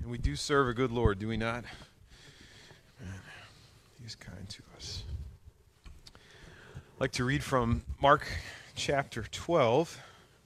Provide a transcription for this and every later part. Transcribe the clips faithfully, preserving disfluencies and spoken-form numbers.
And we do serve a good Lord, do we not? Man, He's kind to us. I'd like to read from Mark chapter twelve.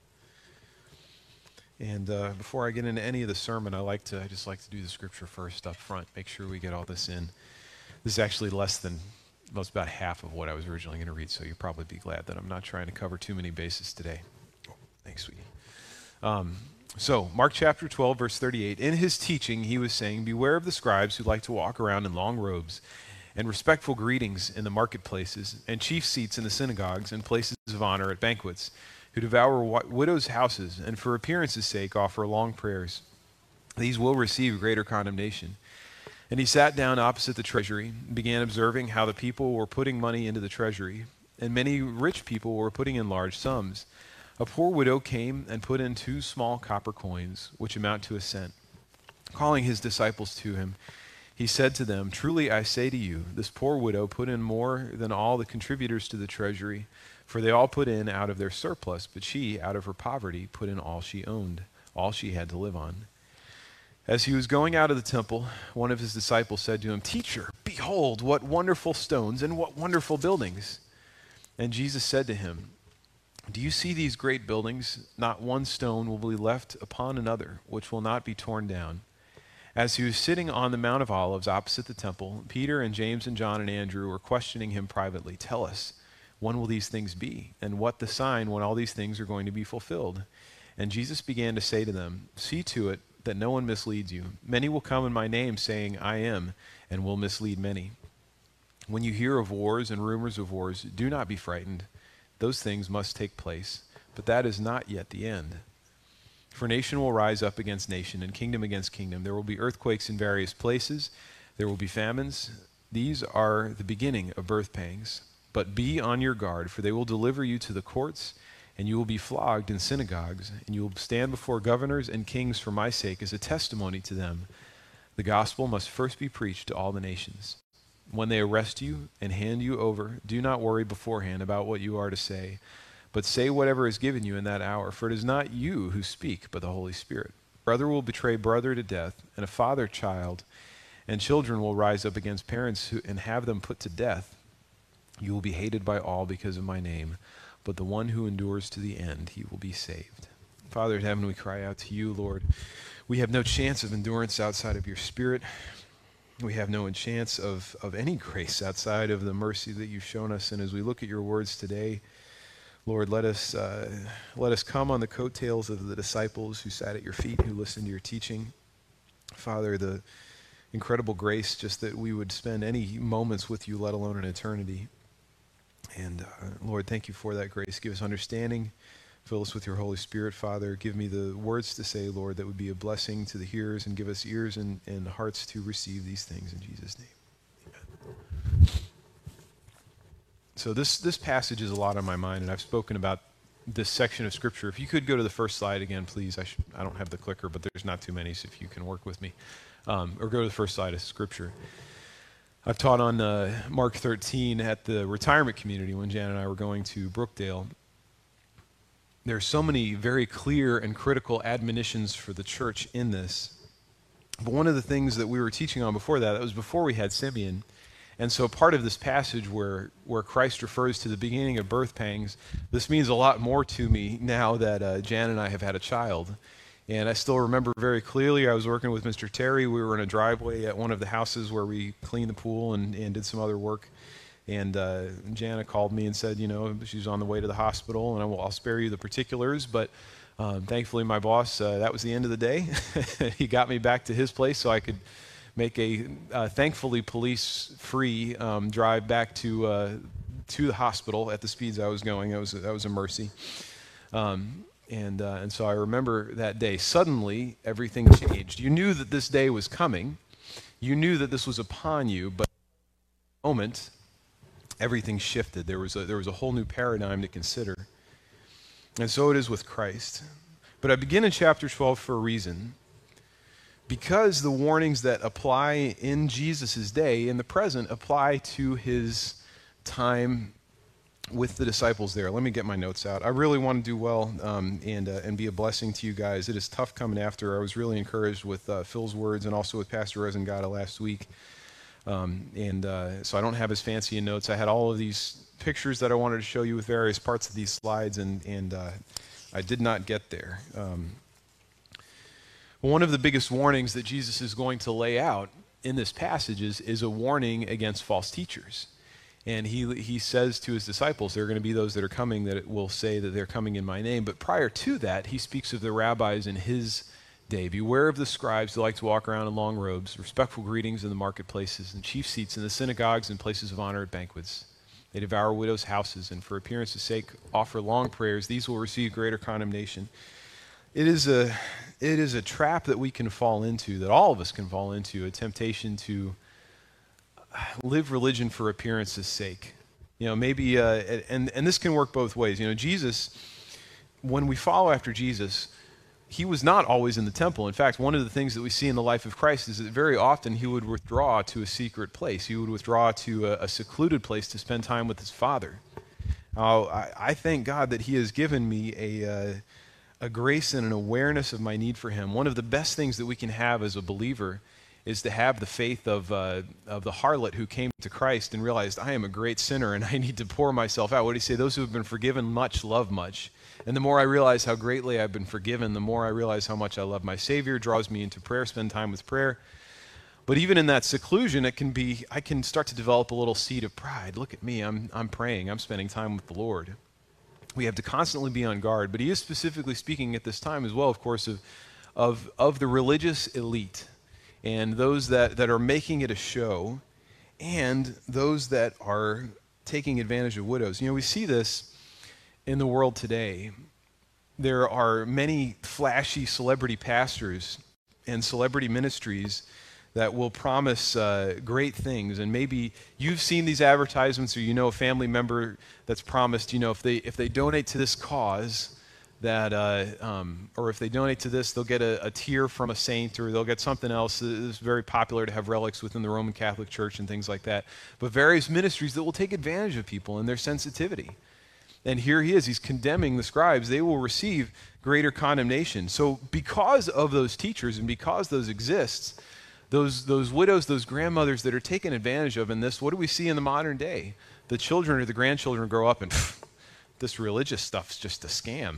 And uh, before I get into any of the sermon, I like to I just like to do the scripture first up front, make sure we get all this in. This is actually less than, well, it's about half of what I was originally going to read, so you'll probably be glad that I'm not trying to cover too many bases today. Oh, thanks, sweetie. Um, so, Mark chapter twelve, verse thirty-eight. In his teaching, he was saying, "Beware of the scribes who like to walk around in long robes and respectful greetings in the marketplaces and chief seats in the synagogues and places of honor at banquets, who devour widows' houses and for appearance's sake offer long prayers. These will receive greater condemnation." And he sat down opposite the treasury and began observing how the people were putting money into the treasury, and many rich people were putting in large sums. A poor widow came and put in two small copper coins, which amount to a cent. Calling his disciples to him, he said to them, "Truly I say to you, this poor widow put in more than all the contributors to the treasury, for they all put in out of their surplus, but she, out of her poverty, put in all she owned, all she had to live on." As he was going out of the temple, one of his disciples said to him, "Teacher, behold, what wonderful stones and what wonderful buildings." And Jesus said to him, "Do you see these great buildings? Not one stone will be left upon another, which will not be torn down." As he was sitting on the Mount of Olives opposite the temple, Peter and James and John and Andrew were questioning him privately. "Tell us, when will these things be? And what the sign when all these things are going to be fulfilled?" And Jesus began to say to them, "See to it that no one misleads you. Many will come in my name, saying, 'I am,' and will mislead many. When you hear of wars and rumors of wars, do not be frightened. Those things must take place, but that is not yet the end. For nation will rise up against nation, and kingdom against kingdom. There will be earthquakes in various places. There will be famines. These are the beginning of birth pangs. But be on your guard, for they will deliver you to the courts, and you will be flogged in synagogues, and you will stand before governors and kings for my sake as a testimony to them. The gospel must first be preached to all the nations. When they arrest you and hand you over, do not worry beforehand about what you are to say, but say whatever is given you in that hour, for it is not you who speak, but the Holy Spirit. Brother will betray brother to death, and a father child, and children will rise up against parents who, and have them put to death. You will be hated by all because of my name, but the one who endures to the end, he will be saved." Father in heaven, we cry out to you, Lord. We have no chance of endurance outside of your Spirit. We have no chance of, of any grace outside of the mercy that you've shown us. And as we look at your words today, Lord, let us uh, let us come on the coattails of the disciples who sat at your feet, who listened to your teaching. Father, the incredible grace just that we would spend any moments with you, let alone an eternity. And uh, Lord, thank you for that grace. Give us understanding. Fill us with your Holy Spirit, Father. Give me the words to say, Lord, that would be a blessing to the hearers, and give us ears and, and hearts to receive these things in Jesus' name. Amen. So this, this passage is a lot on my mind, and I've spoken about this section of Scripture. If you could go to the first slide again, please. I, should, I don't have the clicker, but there's not too many, so if you can work with me. Um, or go to the first slide of Scripture. I've taught on uh, Mark thirteen at the retirement community when Jan and I were going to Brookdale. There are so many very clear and critical admonitions for the church in this. But one of the things that we were teaching on before that, that was before we had Simeon. And so part of this passage where, where Christ refers to the beginning of birth pangs, this means a lot more to me now that uh, Jan and I have had a child. And I still remember very clearly, I was working with Mister Terry. We were in a driveway at one of the houses where we cleaned the pool and, and did some other work. And uh, Jana called me and said, you know, she's on the way to the hospital, and I will, I'll spare you the particulars. But um, thankfully, my boss, uh, that was the end of the day. He got me back to his place so I could make a, uh, thankfully, police-free um, drive back to uh, to the hospital at the speeds I was going. That was, that was a mercy. Um, and, uh, and so I remember that day. Suddenly, everything changed. You knew that this day was coming. You knew that this was upon you, but in the moment, everything shifted. There was a, there was a whole new paradigm to consider. And so it is with Christ. But I begin in chapter twelve for a reason. Because the warnings that apply in Jesus' day, in the present, apply to his time with the disciples there. Let me get my notes out. I really want to do well um, and uh, and be a blessing to you guys. It is tough coming after. I was really encouraged with uh, Phil's words and also with Pastor Resengata last week. Um, and uh, so I don't have as fancy in notes. I had all of these pictures that I wanted to show you with various parts of these slides, and, and uh, I did not get there. Um, one of the biggest warnings that Jesus is going to lay out in this passage is, is a warning against false teachers. And he he says to his disciples, there are going to be those that are coming that will say that they're coming in my name. But prior to that, he speaks of the rabbis in his day. Beware of the scribes who like to walk around in long robes, respectful greetings in the marketplaces, and chief seats in the synagogues and places of honor at banquets. They devour widows' houses, and for appearance's sake offer long prayers. These will receive greater condemnation. It is a it is a trap that we can fall into, that all of us can fall into, a temptation to live religion for appearance's sake. You know, maybe, uh, and, and this can work both ways. You know, Jesus, when we follow after Jesus, he was not always in the temple. In fact, one of the things that we see in the life of Christ is that very often he would withdraw to a secret place. He would withdraw to a, a secluded place to spend time with his Father. Uh, I, I thank God that he has given me a, uh, a grace and an awareness of my need for him. One of the best things that we can have as a believer is to have the faith of uh, of the harlot who came to Christ and realized, I am a great sinner and I need to pour myself out. What did he say? Those who have been forgiven much love much. And the more I realize how greatly I've been forgiven, the more I realize how much I love my Savior, draws me into prayer, spend time with prayer. But even in that seclusion, it can be, I can start to develop a little seed of pride. Look at me, I'm I'm praying, I'm spending time with the Lord. We have to constantly be on guard. But he is specifically speaking at this time as well, of course, of of, of the religious elite, and those that, that are making it a show, and those that are taking advantage of widows. You know, we see this in the world today. There are many flashy celebrity pastors and celebrity ministries that will promise uh, great things, and maybe you've seen these advertisements, or you know a family member that's promised, you know, if they if they donate to this cause, that, uh, um, or if they donate to this, they'll get a, a tear from a saint, or they'll get something else. It's very popular to have relics within the Roman Catholic Church and things like that. But various ministries that will take advantage of people and their sensitivity. And here he is, he's condemning the scribes. They will receive greater condemnation. So because of those teachers and because those exist, those, those widows, those grandmothers that are taken advantage of in this, what do we see in the modern day? The children or the grandchildren grow up and, pff, this religious stuff's just a scam.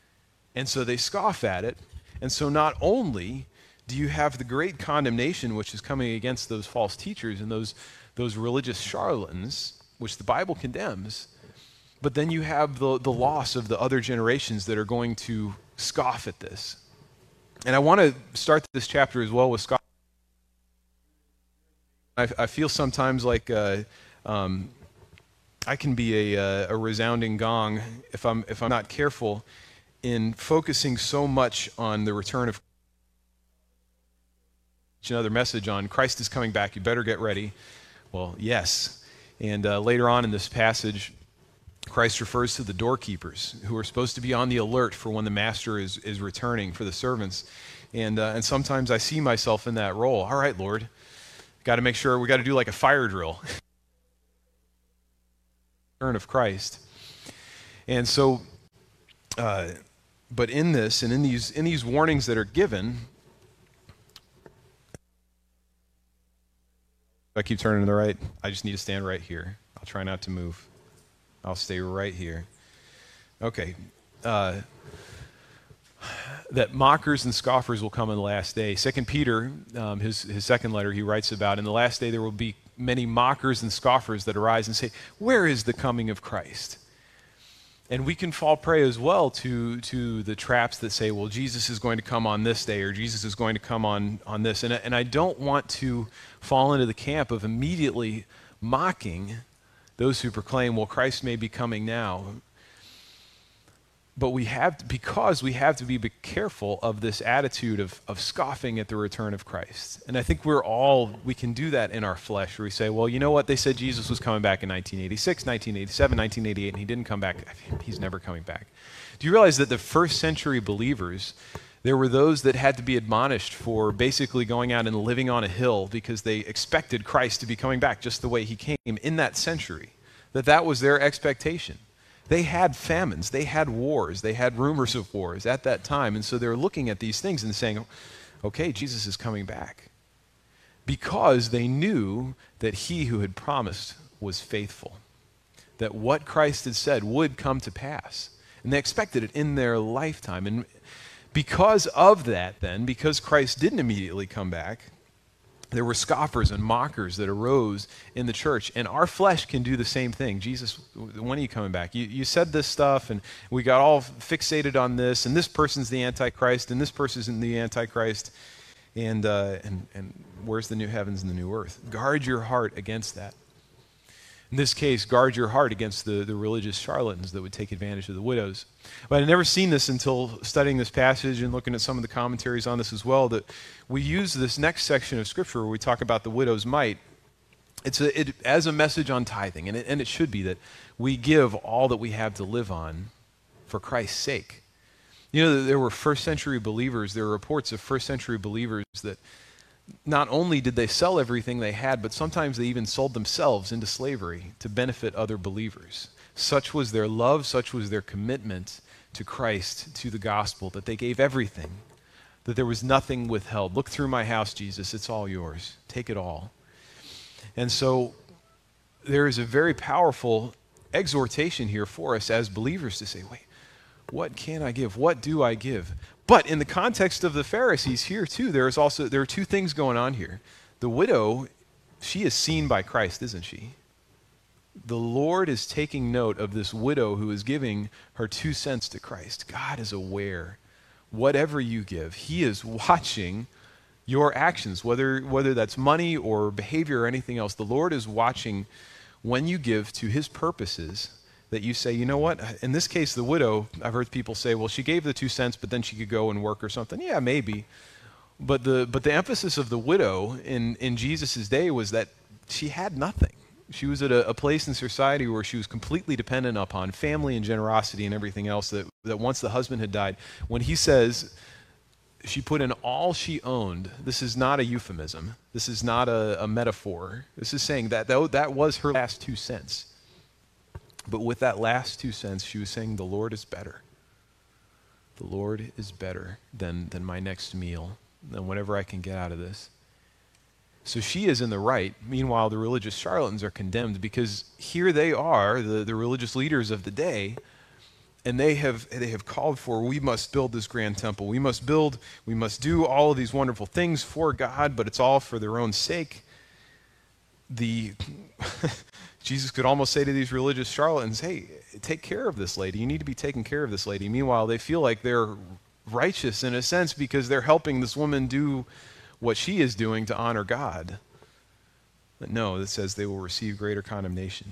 And so they scoff at it. And so not only do you have the great condemnation which is coming against those false teachers and those, those religious charlatans, which the Bible condemns, but then you have the, the loss of the other generations that are going to scoff at this. And I want to start this chapter as well with scoff. I, I feel sometimes like uh, um, I can be a, a resounding gong if I'm, if I'm not careful in focusing so much on the return of another message on Christ is coming back, you better get ready. Well, yes. And uh, later on in this passage, Christ refers to the doorkeepers who are supposed to be on the alert for when the master is, is returning, for the servants. And, uh, and sometimes I see myself in that role. All right, Lord, got to make sure, we got to do like a fire drill. Return of Christ. And so, uh, but in this and in these in these warnings that are given, if I keep turning to the right, I just need to stand right here. I'll try not to move. I'll stay right here. Okay. Uh, that mockers and scoffers will come in the last day. Second Peter, um, his, his second letter, he writes about, in the last day there will be many mockers and scoffers that arise and say, where is the coming of Christ? And we can fall prey as well to, to the traps that say, well, Jesus is going to come on this day, or Jesus is going to come on, on this. And, and I don't want to fall into the camp of immediately mocking those who proclaim, well, Christ may be coming now. But we have to, because we have to be careful of this attitude of, of scoffing at the return of Christ. And I think we're all, we can do that in our flesh, where we say, well, you know what? They said Jesus was coming back in nineteen eighty-six, nineteen eighty-seven, nineteen eighty-eight, and he didn't come back. He's never coming back. Do you realize that the first century believers, there were those that had to be admonished for basically going out and living on a hill because they expected Christ to be coming back just the way he came in that century? that that was their expectation. They had famines, they had wars, they had rumors of wars at that time. And so they're looking at these things and saying, okay, Jesus is coming back. Because they knew that he who had promised was faithful, that what Christ had said would come to pass. And they expected it in their lifetime. And because of that then, because Christ didn't immediately come back, there were scoffers and mockers that arose in the church. And our flesh can do the same thing. Jesus, when are you coming back? You, you said this stuff, and we got all fixated on this, and this person's the Antichrist, and this person's the Antichrist. And, uh, and, and where's the new heavens and the new earth? Guard your heart against that. In this case, guard your heart against the, the religious charlatans that would take advantage of the widows. But I'd never seen this until studying this passage and looking at some of the commentaries on this as well, that we use this next section of Scripture where we talk about the widow's mite. It's a, it, as a message on tithing, and it, and it should be that we give all that we have to live on for Christ's sake. You know, there were first century believers, there were reports of first century believers that not only did they sell everything they had, but sometimes they even sold themselves into slavery to benefit other believers. Such was their love, such was their commitment to Christ, to the gospel, that they gave everything, that there was nothing withheld. Look through my house, Jesus, it's all yours. Take it all. And so there is a very powerful exhortation here for us as believers to say, wait, what can I give? What do I give? But in the context of the Pharisees here too, there is also there are two things going on here. The widow, she is seen by Christ, isn't she? The Lord is taking note of this widow who is giving her two cents to Christ. God is aware. Whatever you give, he is watching your actions, whether whether that's money or behavior or anything else. The Lord is watching when you give to his purposes, that you say, you know what, in this case, the widow, I've heard people say, well, she gave the two cents, but then she could go and work or something. Yeah, maybe. But the but the emphasis of the widow in, in Jesus' day was that she had nothing. She was at a, a place in society where she was completely dependent upon family and generosity and everything else, that, that once the husband had died, when he says she put in all she owned, this is not a euphemism. This is not a, a metaphor. This is saying that, that that was her last two cents. But with that last two cents, she was saying, the Lord is better. The Lord is better than, than my next meal, than whatever I can get out of this. So she is in the right. Meanwhile, the religious charlatans are condemned, because here they are, the, the religious leaders of the day, and they have they have called for, we must build this grand temple. We must build, we must do all of these wonderful things for God, but it's all for their own sake. The Jesus could almost say to these religious charlatans, hey, take care of this lady. You need to be taking care of this lady. Meanwhile, they feel like they're righteous in a sense because they're helping this woman do what she is doing to honor God. But no, it says they will receive greater condemnation.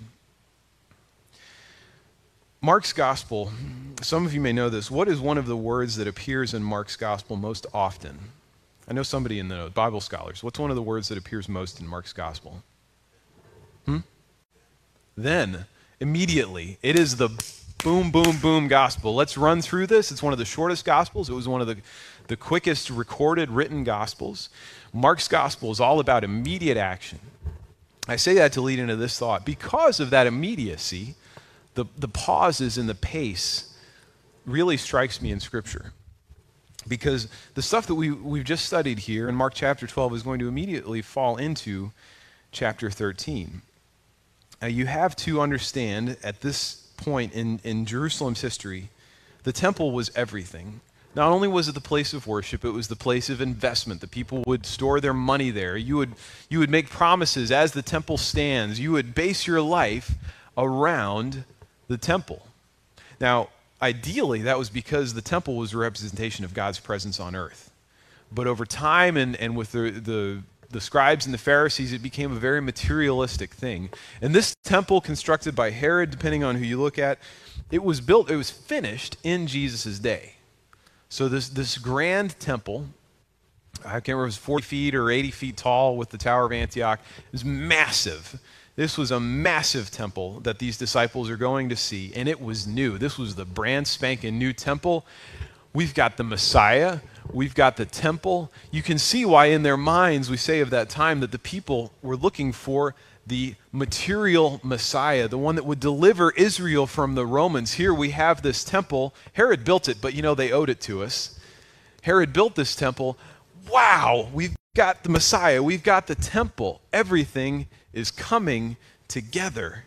Mark's gospel, some of you may know this. What is one of the words that appears in Mark's gospel most often? I know somebody in the Bible scholars. What's one of the words that appears most in Mark's gospel? Hmm? Then, immediately, it is the boom, boom, boom gospel. Let's run through this. It's one of the shortest gospels. It was one of the, the quickest recorded written gospels. Mark's gospel is all about immediate action. I say that to lead into this thought. Because of that immediacy, the, the pauses in the pace really strikes me in Scripture. Because the stuff that we, we've just studied here in Mark chapter twelve is going to immediately fall into chapter thirteen. Now, you have to understand at this point in, in Jerusalem's history, the temple was everything. Not only was it the place of worship, it was the place of investment. The people would store their money there. You would, you would make promises as the temple stands. You would base your life around the temple. Now, ideally, that was because the temple was a representation of God's presence on earth. But over time and, and with the, the the scribes and the Pharisees, it became a very materialistic thing. And this temple constructed by Herod, depending on who you look at, it was built, it was finished in Jesus' day. So this, this grand temple, I can't remember if it was forty feet or eighty feet tall with the Tower of Antioch, it was massive. This was a massive temple that these disciples are going to see, and it was new. This was the brand spanking new temple. We've got the Messiah. We've got the temple. You can see why in their minds we say of that time that the people were looking for the material Messiah, the one that would deliver Israel from the Romans. Here we have this temple. Herod built it, but you know, they owed it to us. Herod built this temple. Wow, we've got the Messiah. We've got the temple. Everything is coming together.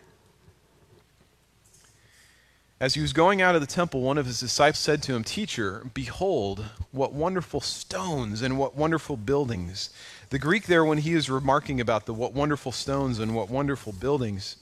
As he was going out of the temple, one of his disciples said to him, "Teacher, behold, what wonderful stones and what wonderful buildings." The Greek there, when he is remarking about the what wonderful stones and what wonderful buildings,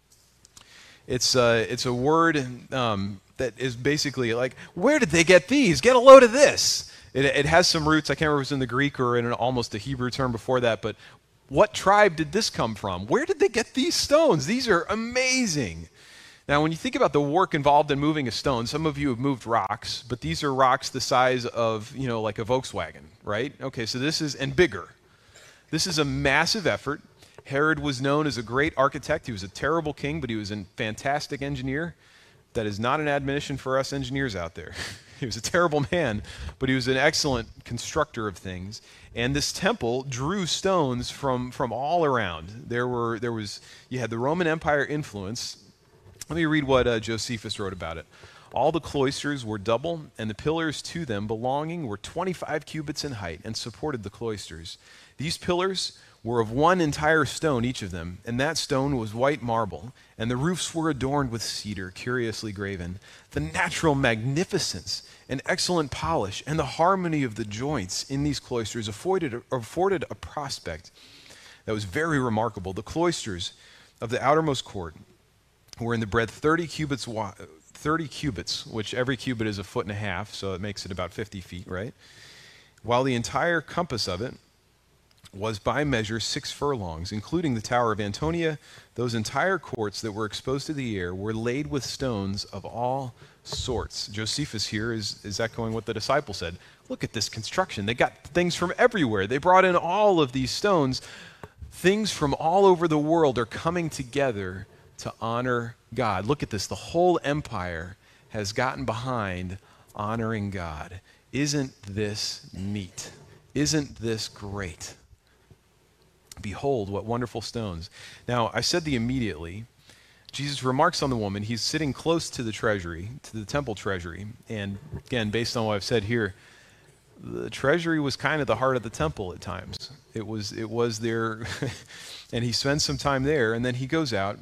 it's, uh, it's a word um, that is basically like, where did they get these? Get a load of this. It, it has some roots. I can't remember if it was in the Greek or in an, almost a Hebrew term before that, but what tribe did this come from? Where did they get these stones? These are amazing. Now, when you think about the work involved in moving a stone, some of you have moved rocks, but these are rocks the size of, you know, like a Volkswagen, right? Okay, so this is, and bigger. This is a massive effort. Herod was known as a great architect. He was a terrible king, but he was a fantastic engineer. That is not an admonition for us engineers out there. He was a terrible man, but he was an excellent constructor of things. And this temple drew stones from, from all around. There were, there was, you had the Roman Empire influence. Let me read what uh, Josephus wrote about it. All the cloisters were double, and the pillars to them belonging were twenty-five cubits in height and supported the cloisters. These pillars were of one entire stone, each of them, and that stone was white marble, and the roofs were adorned with cedar, curiously graven. The natural magnificence and excellent polish and the harmony of the joints in these cloisters afforded, afforded a prospect that was very remarkable. The cloisters of the outermost court were in the breadth thirty cubits, thirty cubits, which every cubit is a foot and a half, so it makes it about fifty feet, right? While the entire compass of it was by measure six furlongs, including the Tower of Antonia. Those entire courts that were exposed to the air were laid with stones of all sorts. Josephus here is, is echoing what the disciple said. Look at this construction. They got things from everywhere. They brought in all of these stones. Things from all over the world are coming together to honor God. Look at this. The whole empire has gotten behind honoring God. Isn't this neat? Isn't this great? Behold, what wonderful stones. Now, I said the immediately. Jesus remarks on the woman. He's sitting close to the treasury, to the temple treasury. And again, based on what I've said here, the treasury was kind of the heart of the temple at times. It was, it was there, and he spends some time there, and then he goes out,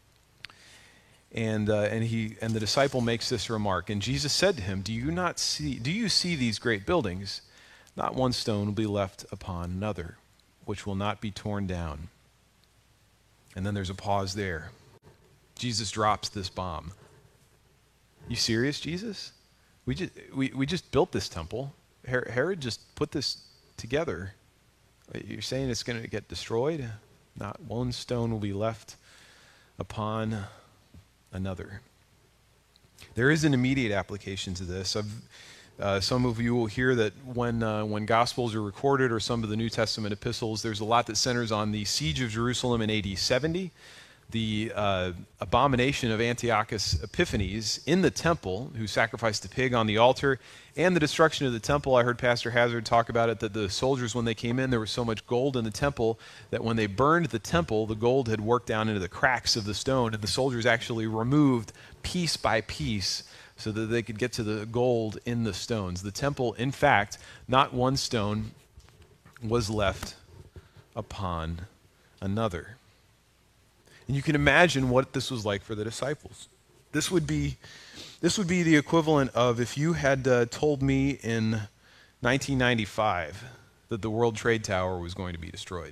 and uh, and he and the disciple makes this remark. And Jesus said to him, "Do you not see? Do you see these great buildings? Not one stone will be left upon another, which will not be torn down." And then there's a pause there. Jesus drops this bomb. You serious, Jesus? We just we, we just built this temple. Her- Herod just put this together. You're saying it's going to get destroyed? Not one stone will be left upon another. There is an immediate application to this. I've, uh, some of you will hear that when uh, when Gospels are recorded, or some of the New Testament epistles, there's a lot that centers on the siege of Jerusalem in A D seventy, the uh, abomination of Antiochus Epiphanes in the temple, who sacrificed a pig on the altar, and the destruction of the temple. I heard Pastor Hazard talk about it, that the soldiers, when they came in, there was so much gold in the temple that when they burned the temple, the gold had worked down into the cracks of the stone, and the soldiers actually removed piece by piece so that they could get to the gold in the stones. The temple, in fact, not one stone was left upon another. And you can imagine what this was like for the disciples. This would be, this would be the equivalent of if you had uh, told me in nineteen ninety-five that the World Trade Tower was going to be destroyed.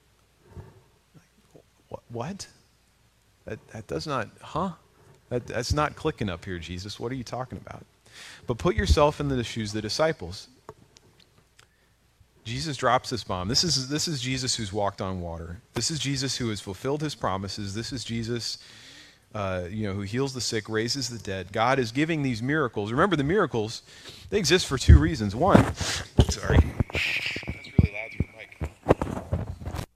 What? What? That, that does not, huh? That, that's not clicking up here, Jesus. What are you talking about? But put yourself in the shoes of the disciples. Jesus drops this bomb. This is, this is Jesus who's walked on water. This is Jesus who has fulfilled his promises. This is Jesus uh, you know, who heals the sick, raises the dead. God is giving these miracles. Remember, the miracles, they exist for two reasons. One, sorry. That's really loud to your mic.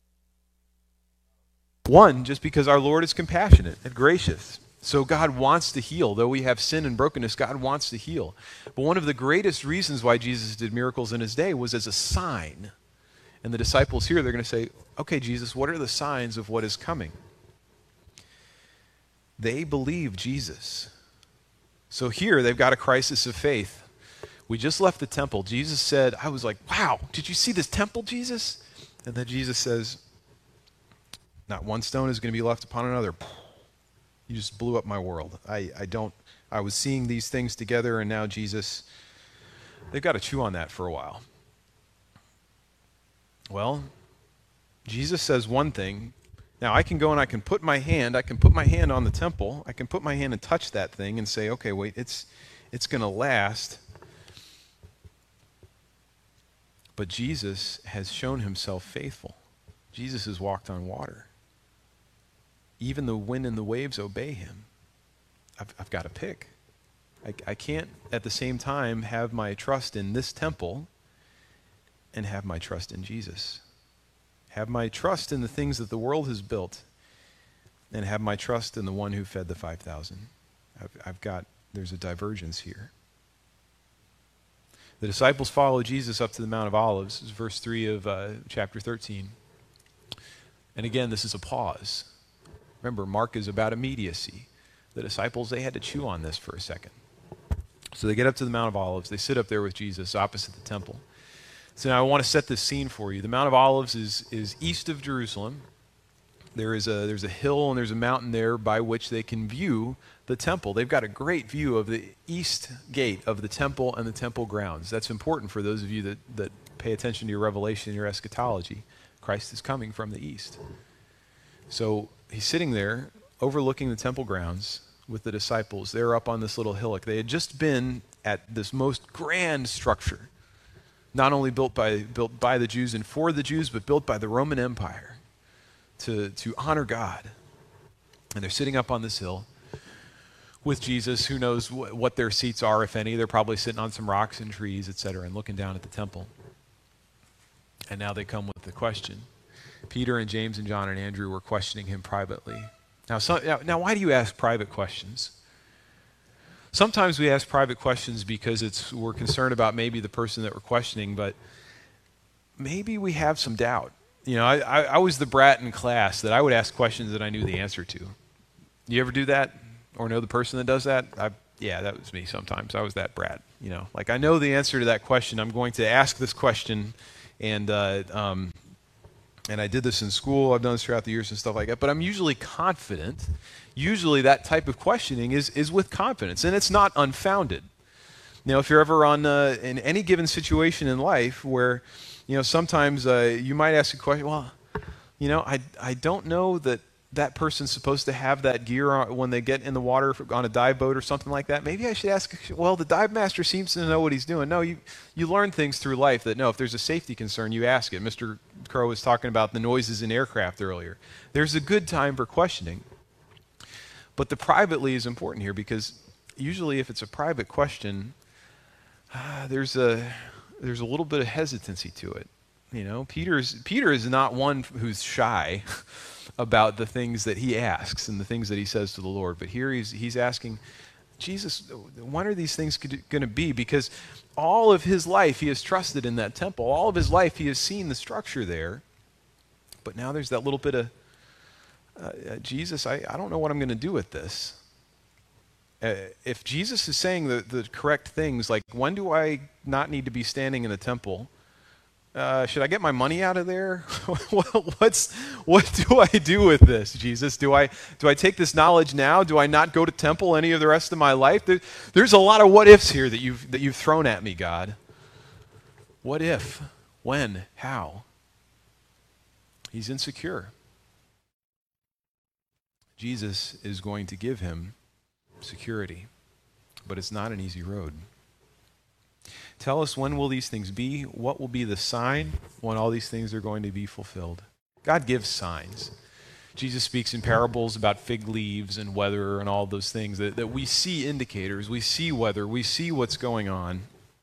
One, just because our Lord is compassionate and gracious. So God wants to heal. Though we have sin and brokenness, God wants to heal. But one of the greatest reasons why Jesus did miracles in his day was as a sign. And the disciples here, they're going to say, okay, Jesus, what are the signs of what is coming? They believe Jesus. So here they've got a crisis of faith. We just left the temple. Jesus said, I was like, wow, did you see this temple, Jesus? And then Jesus says, not one stone is going to be left upon another. You just blew up my world. I, I don't, I was seeing these things together, and now Jesus, they've got to chew on that for a while. Well, Jesus says one thing. Now I can go and I can put my hand, I can put my hand on the temple, I can put my hand and touch that thing and say, okay, wait, it's it's going to last. But Jesus has shown himself faithful. Jesus has walked on water. Even the wind and the waves obey him. I've, I've got to pick. I, I can't at the same time have my trust in this temple and have my trust in Jesus. Have my trust in the things that the world has built and have my trust in the one who fed the five thousand. I've, I've got, there's a divergence here. The disciples follow Jesus up to the Mount of Olives. This is verse three of uh, chapter thirteen. And again, this is a pause. Remember, Mark is about immediacy. The disciples, they had to chew on this for a second. So they get up to the Mount of Olives. They sit up there with Jesus opposite the temple. So now I want to set this scene for you. The Mount of Olives is, is east of Jerusalem. There is a, there's a hill and there's a mountain there by which they can view the temple. They've got a great view of the east gate of the temple and the temple grounds. That's important for those of you that, that pay attention to your revelation and your eschatology. Christ is coming from the east. So he's sitting there overlooking the temple grounds with the disciples. They're up on this little hillock. They had just been at this most grand structure, not only built by, built by the Jews and for the Jews, but built by the Roman Empire to, to honor God. And they're sitting up on this hill with Jesus. Who knows wh- what their seats are, if any. They're probably sitting on some rocks and trees, et cetera, and looking down at the temple. And now they come with the question. Peter and James and John and Andrew were questioning him privately. Now, so, now, now why do you ask private questions? Sometimes we ask private questions because it's we're concerned about maybe the person that we're questioning, but maybe we have some doubt. You know, I, I, I was the brat in class that I would ask questions that I knew the answer to. You ever do that? Or know the person that does that? I, yeah, that was me sometimes. I was that brat. You know, like I know the answer to that question. I'm going to ask this question, and uh, um, and I did this in school. I've done this throughout the years and stuff like that. But I'm usually confident. Usually that type of questioning is is with confidence, and it's not unfounded. You know, if you're ever on uh, in any given situation in life where, you know, sometimes uh, you might ask a question, well, you know, I I don't know that that person's supposed to have that gear on when they get in the water on a dive boat or something like that. Maybe I should ask, well, the dive master seems to know what he's doing. No, you, you learn things through life that, no, if there's a safety concern, you ask it. Mister Crow was talking about the noises in aircraft earlier. There's a good time for questioning. But the privately is important here because usually if it's a private question, uh, there's a there's a little bit of hesitancy to it. You know, Peter's Peter is not one who's shy about the things that he asks and the things that he says to the Lord. But here he's he's asking, Jesus, when are these things going to be? Because all of his life he has trusted in that temple. All of his life he has seen the structure there. But now there's that little bit of, uh, uh, Jesus, I, I don't know what I'm going to do with this. Uh, if Jesus is saying the, the correct things, like when do I not need to be standing in the temple? Uh, should I get my money out of there? What's what do I do with this, Jesus? Do I do I take this knowledge now? Do I not go to temple any of the rest of my life? There, there's a lot of what ifs here that you've that you've thrown at me, God. What if? When? How? He's insecure. Jesus is going to give him security, but it's not an easy road. Tell us, when will these things be? What will be the sign when all these things are going to be fulfilled? God gives signs. Jesus speaks in parables about fig leaves and weather and all those things that, that we see indicators. We see weather. We see what's going on.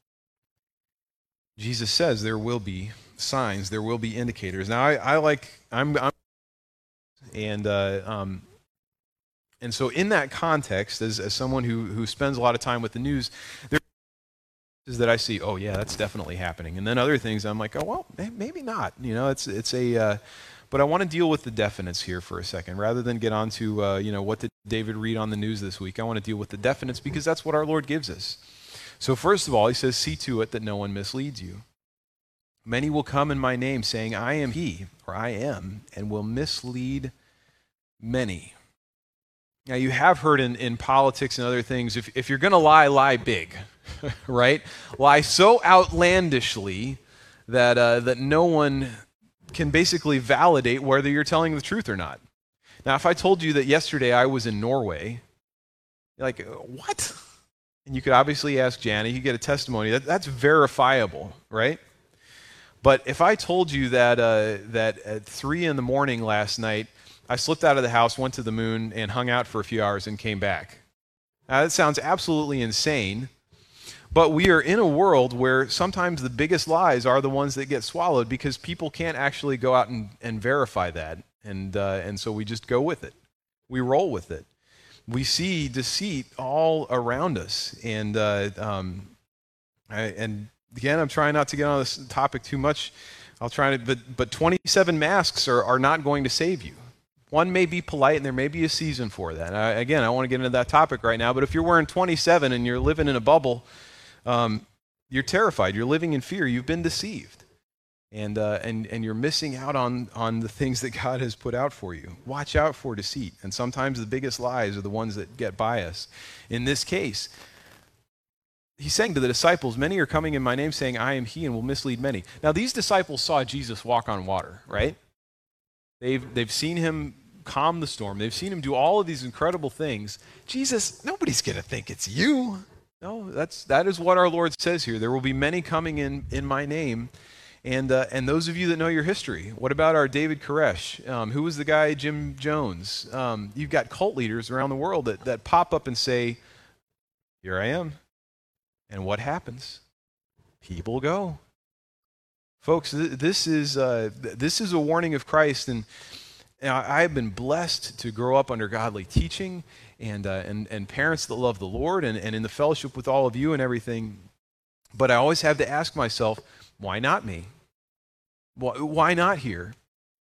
Jesus says there will be signs. There will be indicators. Now, I, I like, I'm, I'm and uh, um, and so in that context, as, as someone who, who spends a lot of time with the news, there that I see, oh yeah, that's definitely happening. And then other things I'm like, oh well, maybe not. You know, it's it's a, uh, but I want to deal with the definites here for a second, rather than get on to, uh, you know, what did David read on the news this week. I want to deal with the definites because that's what our Lord gives us. So first of all, he says, see to it that no one misleads you. Many will come in my name saying, I am he, or I am, and will mislead many. Now, you have heard in, in politics and other things, if, if you're going to lie, lie big, right? Lie so outlandishly that, uh, that no one can basically validate whether you're telling the truth or not. Now, if I told you that yesterday I was in Norway, you're like, what? And you could obviously ask Jana, you get a testimony. That, that's verifiable, right? But if I told you that, uh, that at three in the morning last night, I slipped out of the house, went to the moon, and hung out for a few hours and came back. Now, that sounds absolutely insane, but we are in a world where sometimes the biggest lies are the ones that get swallowed because people can't actually go out and, and verify that, and, uh, and so we just go with it. We roll with it. We see deceit all around us, and, uh, um, I, and again, I'm trying not to get on this topic too much. I'll try to, but, but twenty-seven masks are, are not going to save you. One may be polite, and there may be a season for that. I, again, I want to get into that topic right now, but if you're wearing twenty-seven and you're living in a bubble, um, you're terrified. You're living in fear. You've been deceived. And, uh, and, and you're missing out on, on the things that God has put out for you. Watch out for deceit. And sometimes the biggest lies are the ones that get by us. In this case, he's saying to the disciples, many are coming in my name saying, I am he, and will mislead many. Now, these disciples saw Jesus walk on water, right? They've, they've seen him calm the storm. They've seen him do all of these incredible things. Jesus, nobody's going to think it's you. No, that's, that is what our Lord says here. There will be many coming in, in my name. And, uh, and those of you that know your history, what about our David Koresh? Um, who was the guy, Jim Jones? Um, you've got cult leaders around the world that, that pop up and say, here I am. And what happens? People go. Folks, th- this is uh, th- this is a warning of Christ, and, and I have been blessed to grow up under godly teaching and uh, and and parents that love the Lord, and, and in the fellowship with all of you and everything. But I always have to ask myself, why not me? Why, why not here?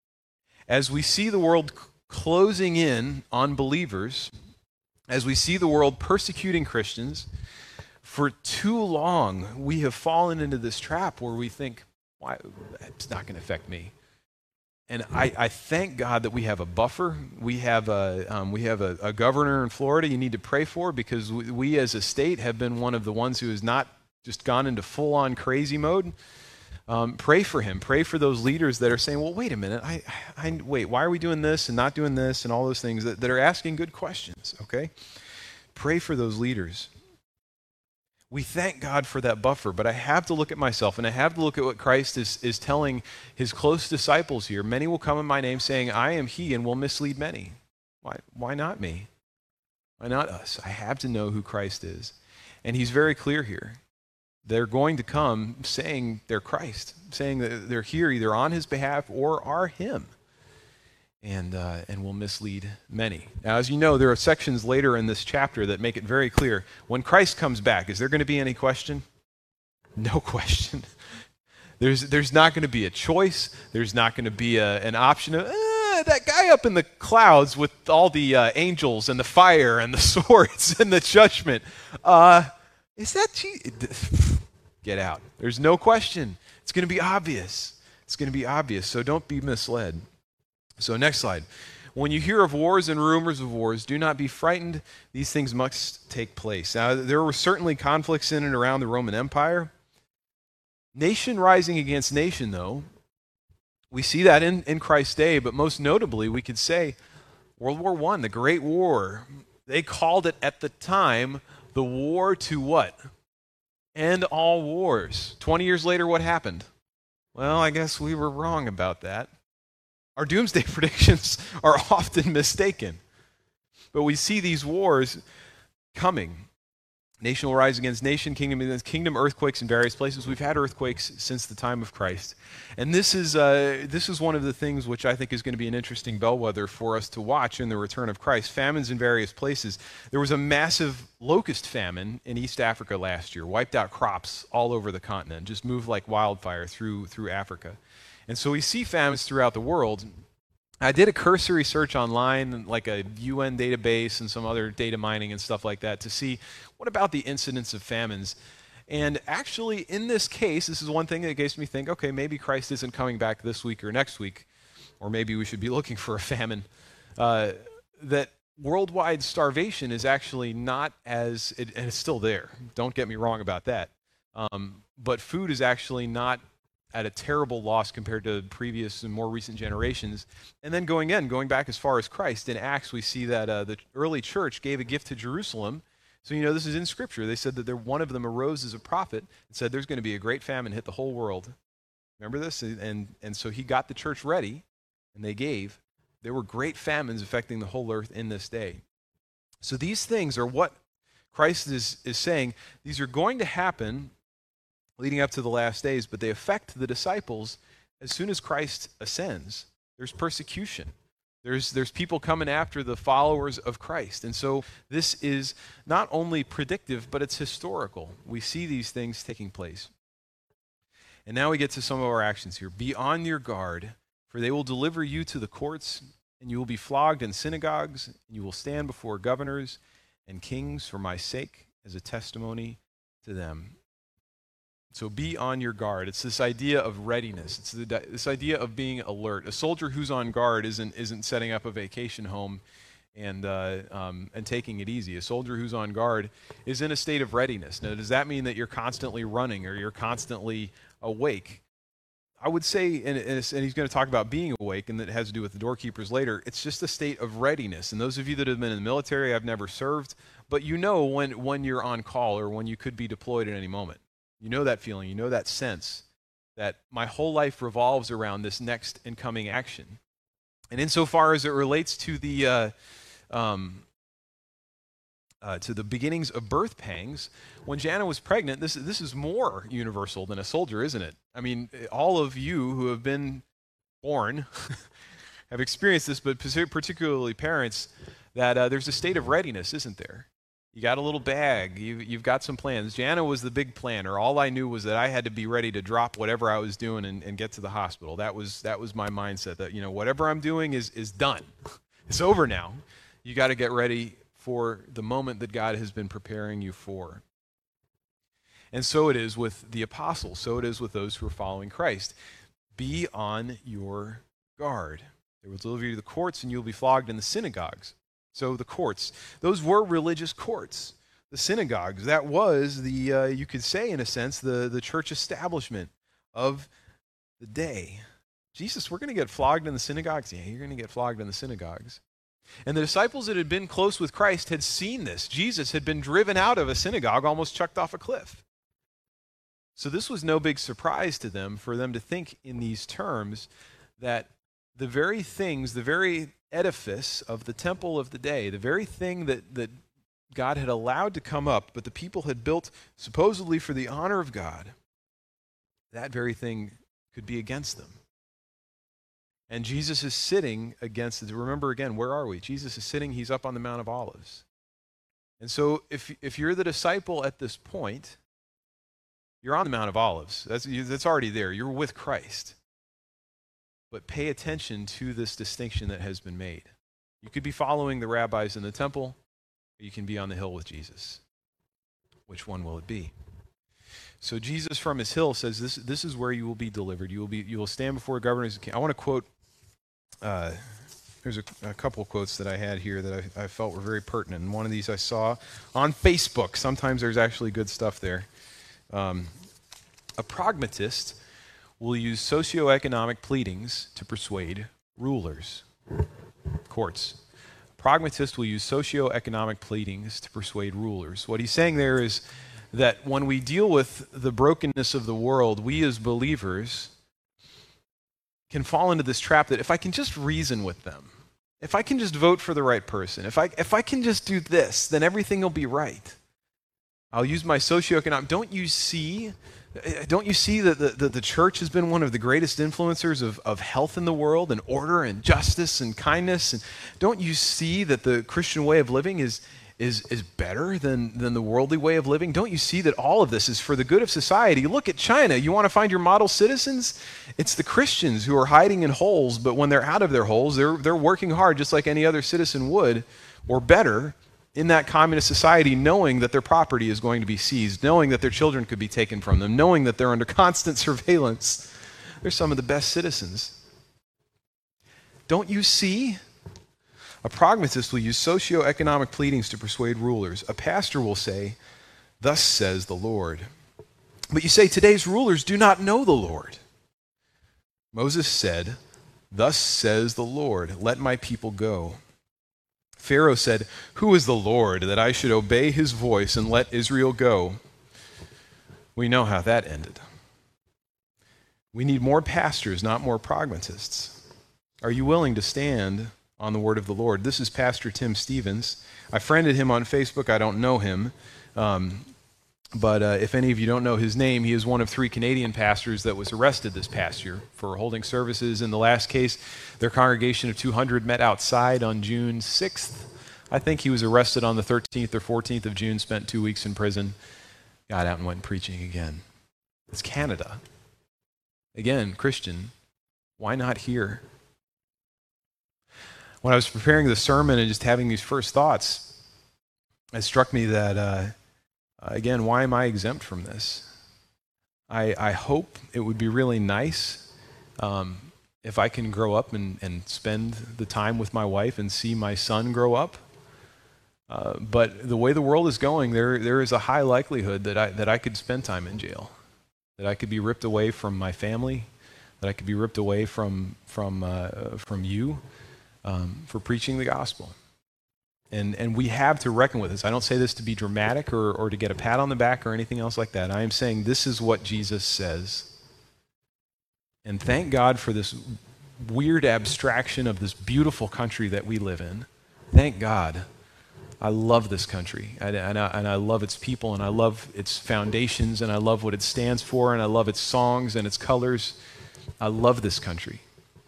As we see the world c- closing in on believers, as we see the world persecuting Christians, for too long we have fallen into this trap where we think, why, it's not going to affect me. And I, I thank God that we have a buffer. We have a um, we have a, a governor in Florida you need to pray for, because we, we as a state have been one of the ones who has not just gone into full-on crazy mode. Um, pray for him. Pray for those leaders that are saying, well, wait a minute. I, I wait, why are we doing this and not doing this, and all those things that, that are asking good questions, okay? Pray for those leaders. We thank God for that buffer, but I have to look at myself, and I have to look at what Christ is, is telling his close disciples here. Many will come in my name saying, I am he, and will mislead many. Why, why not me? Why not us? I have to know who Christ is. And he's very clear here. They're going to come saying they're Christ, saying that they're here either on his behalf or are him. And, uh, and will mislead many. Now, as you know, there are sections later in this chapter that make it very clear. When Christ comes back, is there going to be any question? No question. There's, there's not going to be a choice. There's not going to be a, an option of, eh, that guy up in the clouds with all the uh, angels and the fire and the swords and the judgment. Uh, is that Jesus? Get out. There's no question. It's going to be obvious. It's going to be obvious, so don't be misled. So next slide. When you hear of wars and rumors of wars, do not be frightened. These things must take place. Now, there were certainly conflicts in and around the Roman Empire. Nation rising against nation, though. We see that in, in Christ's day, but most notably, we could say World War One, the Great War. They called it at the time the war to what? End all wars. twenty years later, what happened? Well, I guess we were wrong about that. Our doomsday predictions are often mistaken. But we see these wars coming. Nation will rise against nation, kingdom against kingdom, earthquakes in various places. We've had earthquakes since the time of Christ. And this is, uh, this is one of the things which I think is going to be an interesting bellwether for us to watch in the return of Christ. Famines in various places. There was a massive locust famine in East Africa last year, wiped out crops all over the continent, just moved like wildfire through, through Africa. And so we see famines throughout the world. I did a cursory search online, like a U N database and some other data mining and stuff like that, to see what about the incidence of famines. And actually, in this case, this is one thing that makes me think, okay, maybe Christ isn't coming back this week or next week, or maybe we should be looking for a famine. Uh, that worldwide starvation is actually not as, it, and it's still there. Don't get me wrong about that. Um, but food is actually not at a terrible loss compared to previous and more recent generations. And then going in, going back as far as Christ, in Acts we see that uh, the early church gave a gift to Jerusalem. So you know this is in Scripture. They said that there, one of them arose as a prophet and said there's going to be a great famine hit the whole world. Remember this? And, and so he got the church ready, and they gave. There were great famines affecting the whole earth in this day. So these things are what Christ is, is saying. These are going to happen leading up to the last days, but they affect the disciples as soon as Christ ascends. There's persecution. There's, there's people coming after the followers of Christ. And so this is not only predictive, but it's historical. We see these things taking place. And now we get to some of our actions here. Be on your guard, for they will deliver you to the courts, and you will be flogged in synagogues, and you will stand before governors and kings for my sake as a testimony to them. So be on your guard. It's this idea of readiness. It's the, this idea of being alert. A soldier who's on guard isn't isn't setting up a vacation home and uh, um, and taking it easy. A soldier who's on guard is in a state of readiness. Now, does that mean that you're constantly running or you're constantly awake? I would say, and, and he's going to talk about being awake, and that has to do with the doorkeepers later. It's just a state of readiness. And those of you that have been in the military, I've never served, but you know when when you're on call or when you could be deployed at any moment. You know that feeling, you know that sense that my whole life revolves around this next and coming action. And insofar as it relates to the uh, um, uh, to the beginnings of birth pangs, when Jana was pregnant, this this is more universal than a soldier, isn't it? I mean, all of you who have been born have experienced this, but particularly parents, that uh, there's a state of readiness, isn't there? You got a little bag. You, you've got some plans. Jana was the big planner. All I knew was that I had to be ready to drop whatever I was doing and, and get to the hospital. That was that was my mindset. That you know whatever I'm doing is is done. It's over now. You got to get ready for the moment that God has been preparing you for. And so it is with the apostles. So it is with those who are following Christ. Be on your guard. They will deliver you to the courts, and you'll be flogged in the synagogues. So the courts, those were religious courts. The synagogues, that was the, uh, you could say in a sense, the, the church establishment of the day. Jesus, we're going to get flogged in the synagogues? Yeah, you're going to get flogged in the synagogues. And the disciples that had been close with Christ had seen this. Jesus had been driven out of a synagogue, almost chucked off a cliff. So this was no big surprise to them for them to think in these terms that the very things, the very edifice of the temple of the day, the very thing that, that God had allowed to come up, but the people had built supposedly for the honor of God, that very thing could be against them. And Jesus is sitting against it. Remember again, where are we? Jesus is sitting, he's up on the Mount of Olives. And so if, if you're the disciple at this point, you're on the Mount of Olives. That's, that's already there. You're with Christ. But pay attention to this distinction that has been made. You could be following the rabbis in the temple, or you can be on the hill with Jesus. Which one will it be? So Jesus from his hill says, this, this is where you will be delivered. You will, be, you will stand before governors. I want to quote, uh, there's a, a couple of quotes that I had here that I, I felt were very pertinent. And one of these I saw on Facebook. Sometimes there's actually good stuff there. Um, a pragmatist will use socioeconomic pleadings to persuade rulers, courts. A pragmatist will use socioeconomic pleadings to persuade rulers. What he's saying there is that when we deal with the brokenness of the world, we as believers can fall into this trap that if I can just reason with them, if I can just vote for the right person, if I, if I can just do this, then everything will be right. I'll use my socioeconomic. Don't you see? Don't you see that the, the, the church has been one of the greatest influencers of, of health in the world and order and justice and kindness? And don't you see that the Christian way of living is, is, is better than, than the worldly way of living? Don't you see that all of this is for the good of society? Look at China. You want to find your model citizens? It's the Christians who are hiding in holes, but when they're out of their holes, they're, they're working hard just like any other citizen would, or better, in that communist society, knowing that their property is going to be seized, knowing that their children could be taken from them, knowing that they're under constant surveillance. They're some of the best citizens. Don't you see? A pragmatist will use socioeconomic pleadings to persuade rulers. A pastor will say, "Thus says the Lord." But you say, "Today's rulers do not know the Lord." Moses said, "Thus says the Lord, let my people go." Pharaoh said, "Who is the Lord that I should obey his voice and let Israel go?" We know how that ended. We need more pastors, not more pragmatists. Are you willing to stand on the word of the Lord? This is Pastor Tim Stevens. I friended him on Facebook. I don't know him. Um, but uh, if any of you don't know his name, he is one of three Canadian pastors that was arrested this past year for holding services. In the last case, their congregation of two hundred met outside on June sixth. I think he was arrested on the thirteenth or fourteenth of June, spent two weeks in prison, got out and went preaching again. It's Canada. Again, Christian, why not here? When I was preparing the sermon and just having these first thoughts, it struck me that, uh, again, why am I exempt from this? I, I hope it would be really nice um, if I can grow up and, and spend the time with my wife and see my son grow up. Uh, but the way the world is going, there there is a high likelihood that I that I could spend time in jail, that I could be ripped away from my family, that I could be ripped away from from uh, from you um, for preaching the gospel. And and we have to reckon with this. I don't say this to be dramatic or, or to get a pat on the back or anything else like that. I am saying this is what Jesus says. And thank God for this weird abstraction of this beautiful country that we live in. Thank God. I love this country, and, and, I, and I love its people, and I love its foundations, and I love what it stands for, and I love its songs and its colors. I love this country.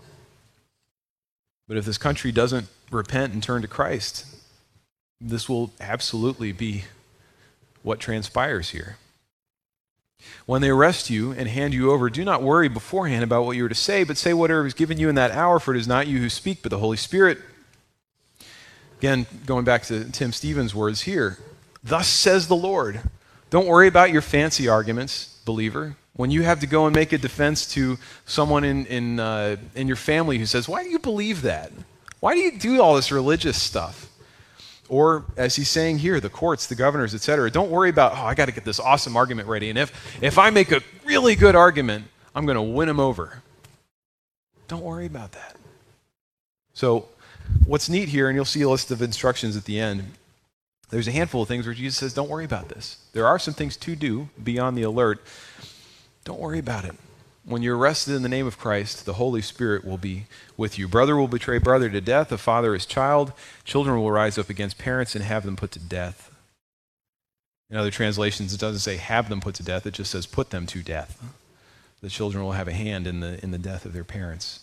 But if this country doesn't repent and turn to Christ, this will absolutely be what transpires here. When they arrest you and hand you over, do not worry beforehand about what you are to say, but say whatever is given you in that hour, for it is not you who speak, but the Holy Spirit. Again, going back to Tim Stevens' words here, thus says the Lord. Don't worry about your fancy arguments, believer. When you have to go and make a defense to someone in, in, uh, in your family who says, why do you believe that? Why do you do all this religious stuff? Or, as he's saying here, the courts, the governors, et cetera, don't worry about, oh, I got to get this awesome argument ready, and if, if I make a really good argument, I'm going to win him over. Don't worry about that. So, what's neat here, and you'll see a list of instructions at the end, there's a handful of things where Jesus says, don't worry about this. There are some things to do beyond the alert. Don't worry about it. When you're arrested in the name of Christ, the Holy Spirit will be with you. Brother will betray brother to death, a father his child. Children will rise up against parents and have them put to death. In other translations, it doesn't say have them put to death, it just says put them to death. The children will have a hand in the, in the death of their parents.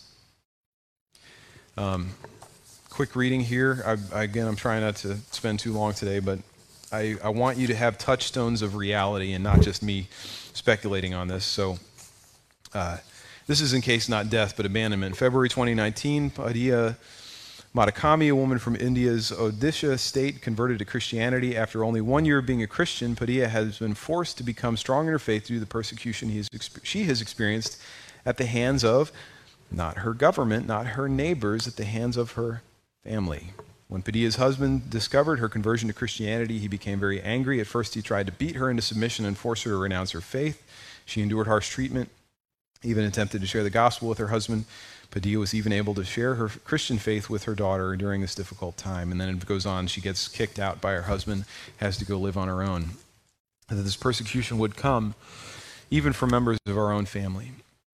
Um, quick reading here. I, again, I'm trying not to spend too long today, but I, I want you to have touchstones of reality and not just me speculating on this. So uh, this is in case not death, but abandonment. February twenty nineteen, Padilla Madakami, a woman from India's Odisha state, converted to Christianity. After only one year of being a Christian, Padilla has been forced to become strong in her faith due to the persecution he has, she has experienced at the hands of, not her government, not her neighbors, at the hands of her family. When Padilla's husband discovered her conversion to Christianity, he became very angry. At first, he tried to beat her into submission and force her to renounce her faith. She endured harsh treatment, even attempted to share the gospel with her husband. Padilla was even able to share her Christian faith with her daughter during this difficult time. And then it goes on, she gets kicked out by her husband, has to go live on her own. And that this persecution would come even from members of our own family.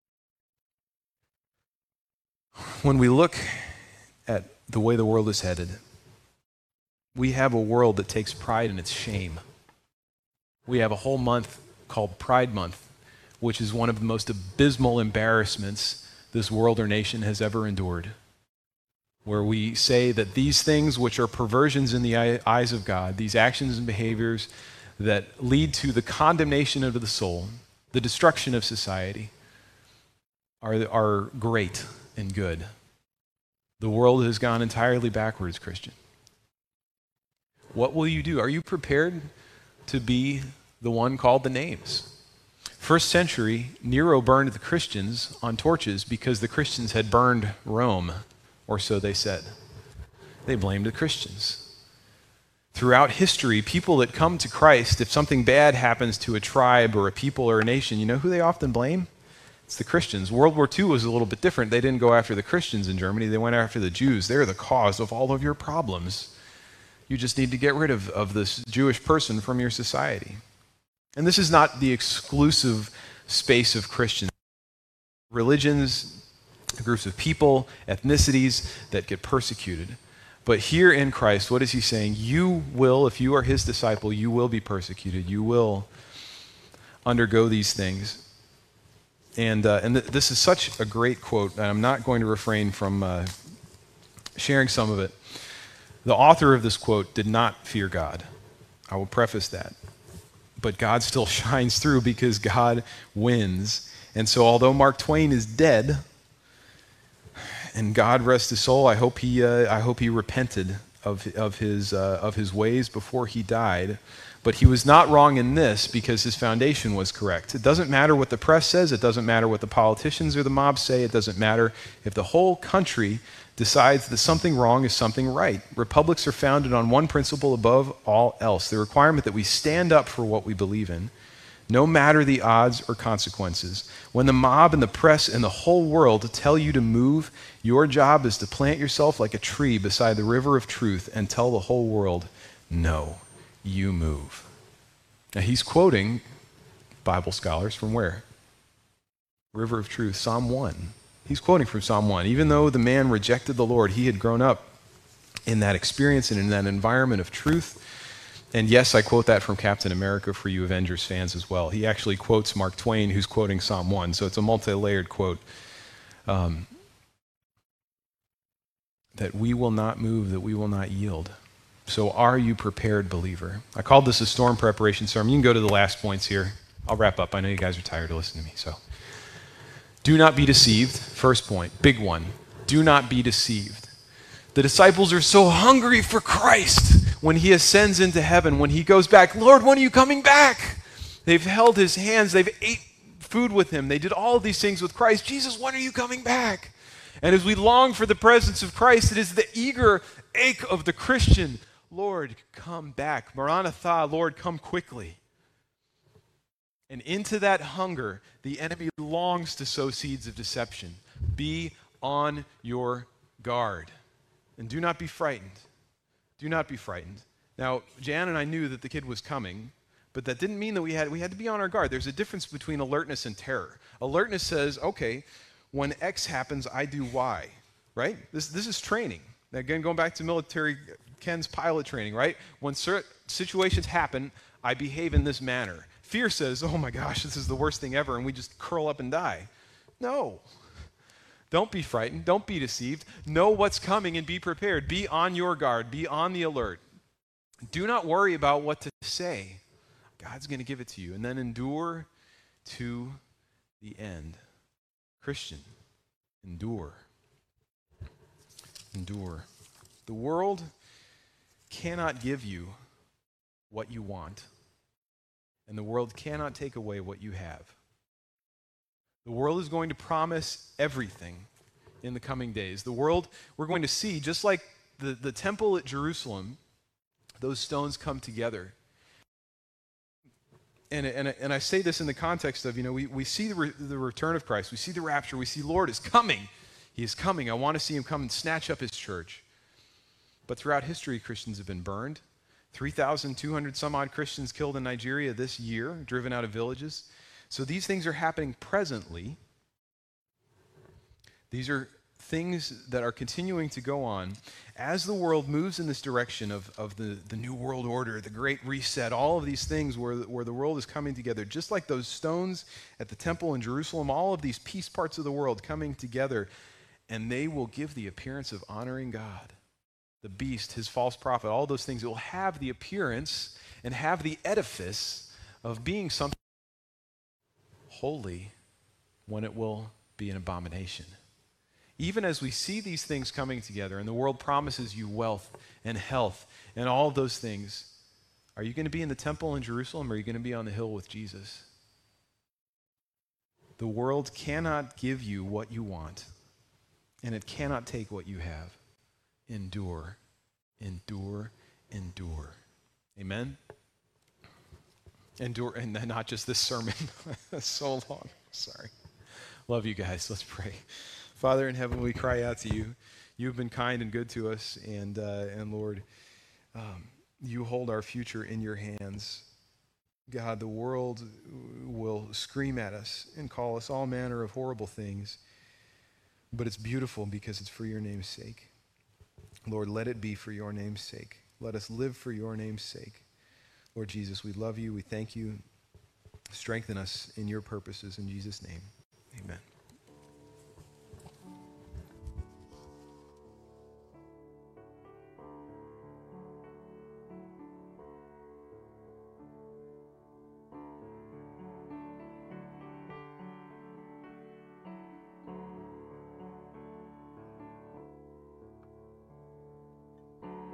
When we look at the way the world is headed, we have a world that takes pride in its shame. We have a whole month called Pride Month, which is one of the most abysmal embarrassments this world or nation has ever endured, where we say that these things which are perversions in the eyes of God, these actions and behaviors that lead to the condemnation of the soul, the destruction of society, are, are great and good. The world has gone entirely backwards, Christian. What will you do? Are you prepared to be the one called the names? First century, Nero burned the Christians on torches because the Christians had burned Rome, or so they said. They blamed the Christians. Throughout history, people that come to Christ, if something bad happens to a tribe or a people or a nation, you know who they often blame? It's the Christians. World War Two was a little bit different. They didn't go after the Christians in Germany. They went after the Jews. They're the cause of all of your problems. You just need to get rid of, of this Jewish person from your society. And this is not the exclusive space of Christians. Religions, groups of people, ethnicities that get persecuted. But here in Christ, what is he saying? You will, if you are his disciple, you will be persecuted. You will undergo these things. And uh, and th- this is such a great quote, and I'm not going to refrain from uh, sharing some of it. The author of this quote did not fear God. I will preface that. But God still shines through because God wins. And so although Mark Twain is dead, and God rest his soul, I hope he uh, I hope he repented of of his uh, of his ways before he died. But he was not wrong in this because his foundation was correct. It doesn't matter what the press says. It doesn't matter what the politicians or the mob say. It doesn't matter if the whole country decides that something wrong is something right. Republics are founded on one principle above all else, the requirement that we stand up for what we believe in, no matter the odds or consequences. When the mob and the press and the whole world tell you to move, your job is to plant yourself like a tree beside the river of truth and tell the whole world, no, you move. Now he's quoting Bible scholars from where? River of Truth, Psalm one. He's quoting from Psalm one. Even though the man rejected the Lord, he had grown up in that experience and in that environment of truth. And yes, I quote that from Captain America for you Avengers fans as well. He actually quotes Mark Twain, who's quoting Psalm one, so it's a multi-layered quote. Um, that we will not move, that we will not yield. So are you prepared, believer? I called this a storm preparation sermon. You can go to the last points here. I'll wrap up. I know you guys are tired of listening to me. So, do not be deceived. First point, big one. Do not be deceived. The disciples are so hungry for Christ when he ascends into heaven, when he goes back. Lord, when are you coming back? They've held his hands. They've ate food with him. They did all of these things with Christ. Jesus, when are you coming back? And as we long for the presence of Christ, it is the eager ache of the Christian. Lord, come back. Maranatha, Lord, come quickly. And into that hunger, the enemy longs to sow seeds of deception. Be on your guard. And do not be frightened. Do not be frightened. Now, Jan and I knew that the kid was coming, but that didn't mean that we had, we had to be on our guard. There's a difference between alertness and terror. Alertness says, okay, when X happens, I do Y, right? This, this is training. Again, going back to military, Ken's pilot training, right? When certain situations happen, I behave in this manner. Fear says, oh my gosh, this is the worst thing ever, and we just curl up and die. No. Don't be frightened. Don't be deceived. Know what's coming and be prepared. Be on your guard. Be on the alert. Do not worry about what to say. God's going to give it to you. And then endure to the end. Christian, endure. Endure. The world cannot give you what you want, and the world cannot take away what you have. The world is going to promise everything in the coming days. The world, we're going to see, just like the, the temple at Jerusalem, those stones come together. And, and, and I say this in the context of, you know, we, we see the, re, the return of Christ. We see the rapture. We see Lord is coming. He is coming. I want to see him come and snatch up his church. But throughout history, Christians have been burned. three thousand two hundred some odd Christians killed in Nigeria this year, driven out of villages. So these things are happening presently. These are things that are continuing to go on as the world moves in this direction of, of the, the new world order, the great reset, all of these things where, where the world is coming together, just like those stones at the temple in Jerusalem, all of these piece parts of the world coming together, and they will give the appearance of honoring God. The beast, his false prophet, all those things, it will have the appearance and have the edifice of being something holy when it will be an abomination. Even as we see these things coming together and the world promises you wealth and health and all of those things, are you going to be in the temple in Jerusalem or are you going to be on the hill with Jesus? The world cannot give you what you want, and it cannot take what you have. Endure, endure, endure. Amen? Endure, and not just this sermon. That's so long. Sorry. Love you guys. Let's pray. Father in heaven, we cry out to you. You've been kind and good to us, and uh, and Lord, um, you hold our future in your hands. God, the world will scream at us and call us all manner of horrible things, but it's beautiful because it's for your name's sake. Lord, let it be for your name's sake. Let us live for your name's sake. Lord Jesus, we love you. We thank you. Strengthen us in your purposes. In Jesus' name, amen.